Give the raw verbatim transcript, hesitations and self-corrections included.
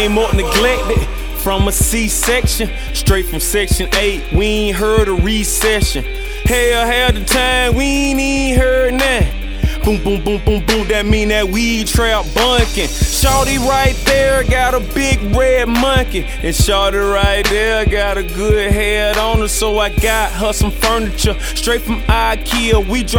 came up neglected from a C-section, straight from section eight. We ain't heard a recession. Hell, had the time, we ain't even heard nothing. Boom, boom, boom, boom, boom, that mean that weed trap bunkin'. Shawty right there got a big red monkey, and shawty right there got a good head on her, so I got her some furniture straight from IKEA. We